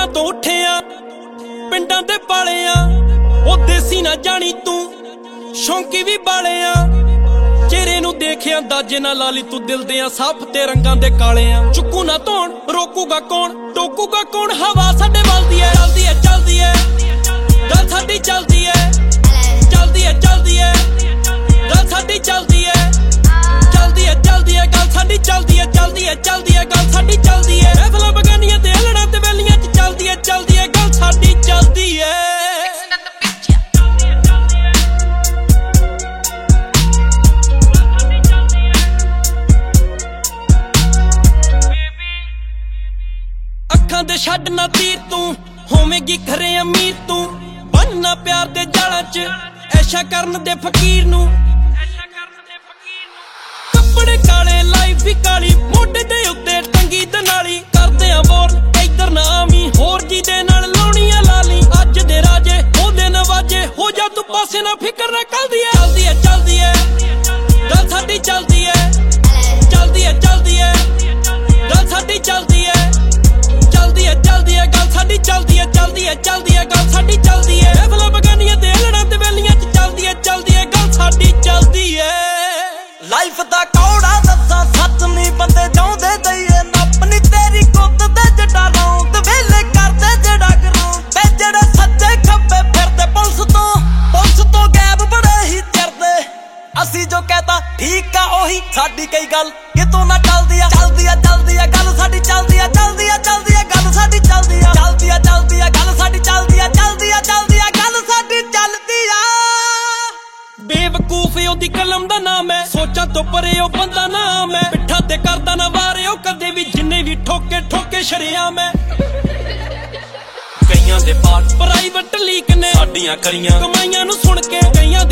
ਤੋਂ ਉੱਠੇ ਆ ਪਿੰਡਾਂ ਦੇ ਪਾਲੇ ਆ ਉਹ ਦੇਸੀ ਨਾ ਜਾਣੀ ਤੂੰ ਸ਼ੌਂਕੀ ਵੀ ਬਾਲੇ ਆ ਚਿਹਰੇ ਨੂੰ ਦੇਖਿਆ ਅੰਦਾਜ਼ੇ ਨਾਲ ਲਾ ਲਈ ਤੂੰ ਦਿਲ ਦੇ ਆ ਸਾਫ ਤੇ ਰੰਗਾਂ ਦੇ ਕਾਲੇ ਆ ਚੁੱਕੂ ਨਾ ਧੋਣ ਰੋਕੂਗਾ ਕੌਣ ਟੋਕੂਗਾ ਕੌਣ ਹਵਾ ਸਾਡੇ ਵੱਲਦੀ ਐ ਚੱਲਦੀ ਐ ਚੱਲਦੀ ਐ ਗੱਲ ਸਾਡੀ ਚੱਲਦੀ ਐ ਚੱਲਦੀ ਐ ਚੱਲਦੀ ਐ ਗੱਲ ਸਾਡੀ ਚੱਲਦੀ ਐ ਚੱਲਦੀ ਐ ਚੱਲਦੀ ਐ ਗੱਲ ਸਾਡੀ ਚੱਲਦੀ ਐ ਚੱਲਦੀ ਐ ਚੱਲਦੀ ਐ ਗੱਲ ਸਾਡੀ ਚੱਲਦੀ ਐ ਮਹਿਫਲਾਂ ਬਗਾਨੀਆਂ ਤੇ ਹਲੜਾਂ ਤੇ ਵੈਲੀਆਂ ਚ ਚੱਲਦੀ ਐ ਗੱਲ ਸਾਡੀ ਚੱਲਦੀ ਐ ਅੱਖਾਂ ਦੇ ਛੱਡ ਨਾ ਤੀਰ ਤੂੰ ਹੋਵੇਂਗੀ ਖਰੇ ਅਮੀਰ ਤੂੰ ਬੰਨਣਾ ਪਿਆਰ ਦੇ ਜਾਲਾਂ 'ਚ ਐਸ਼ਾ ਕਰਨ ਦੇ ਫਕੀਰ ਨੂੰ ਕੱਪੜੇ ਕਾਲੇ ਲਾਈਫ ਵੀ ਕਾਲੀ ਮੋਢੇ ਦੇ ਉੱਤੇ ਟੰਗੀ ਦਨਾਲੀ ਕਰਦੇ ਆ ਬੋਰ ਇੱਧਰ ਨਾ ਆਵੀਂ ਹੋਰ ਜੀ ਦੇ ਨਾਲ ਲਾਉਣੀ ਆ ਲਾਲੀ ਅੱਜ ਦੇ ਰਾਜੇ ਉਹਦੇ ਨਵਾਜੇ ਹੋ ਜਾ ਤੂੰ ਪਾਸੇ ਨਾ ਫਿਕਰ ਨਾ ਕਰਦੀ ਐ ਚੱਲਦੀ ਐ ਚੱਲਦੀ ਐ ਗੱਲ ਸਾਡੀ ਚੱਲਦੀ ਐ ਚੱਲਦੀ ਐ ਚੱਲਦੀ ਐ ਗੱਲ ਸਾਡੀ ਚੱਲਦੀ ਐ ਚੱਲਦੀ ਐ ਚੱਲਦੀ ਐ ਗੱਲ ਸਾਡੀ ਚੱਲਦੀ ਐ ਚੱਲਦੀ ਐ ਚੱਲਦੀ ਐ ਗੱਲ ਸਾਡੀ ਚੱਲਦੀ ਐ ਮਹਿਫਲਾਂ ਬਗਾਨੀਆਂ ਤੇ ਹਲੜਾਂ ਤੇ ਵੈਲੀਆਂ ਚ ਚੱਲਦੀ ਐ ਗੱਲ ਸਾਡੀ ਚੱਲਦੀ ਐ ਲਾਈਫ ਦਾ ਕੌੜਾ ਦੱਸਾਂ ਸੱਚ ਨਹੀਂ ਬੰਦੇ ਚਾਹੁੰਦੇ ਦਈਏ ਨੱਪ ਨੀ ਤੇਰੀ ਕੁੱਤ ਤੇ ਜੱਟਾ ਰੌਂਦ ਵੇਲੇ ਕਰਦੇ ਜਿਹੜਾ ਗਰਾਉਂਡ ਤੇ ਜਿਹੜੇ ਸੱਜੇ ਖੱਬੇ ਫਿਰਦੇ ਪੁਲਿਸ ਤੋਂ ਗਾਇਬ ਬੜੇ ਹੀ ਚਿਰਦੇ ਅਸੀਂ ਜੋ ਕਹਤਾ ਠੀਕ ਆ ਉਹੀ ਸਾਡੀ ਕਈ ਗੱਲ ਕਿਤੋਂ ਨਾ ਚੱਲਦੀ ਆ ਚੱਲਦੀ ਆ ਚੱਲਦੀ ਆ ਗੱਲ ਸਾਡੀ ਚੱਲਦੀ ਆ ਚੱਲਦੀ ਆ ਚੱਲਦੀ ਆ ਗੱਲ ਸਾਡੀ ਚੱਲਦੀ ਆ ਚੱਲਦੀ ਆ ਚੱਲਦੀ ਆ ਗੱਲ ਸਾਡੀ ਚੱਲਦੀ ਆ ਚੱਲਦੀ ਆ ਚੱਲਦੀ ਆ ਗੱਲ ਸਾਡੀ ਚੱਲਦੀ ਆ ਬੇਵਕੂਫ ਉਹਦੀ ਕਲਮ ਦਾ ਨਾਮ ਐ ਸੋਚਾਂ ਤੋਂ ਪਰੇ ਉਹ ਬੰਦਾ ਨਾਮ ਐ ਪਿੱਠਾਂ ਤੇ ਕਰਦਾ ਨਾ ਵਾਰੇ ਉਹ ਕਦੇ ਵੀ ਜਿੰਨੇ ਵੀ ਠੋਕੇ ਸ਼ਰਿਆਮ ਐ ਕਈਆਂ ਦੇ ਪਾਠ ਪ੍ਰਾਈਵੇਟ ਲੀਕ ਨੇ ਸਾਡੀਆਂ ਕਰੀਆਂ ਕਮਾਈਆਂ ਨੂੰ ਸੁਣ ਕੇ ਕਈਆਂ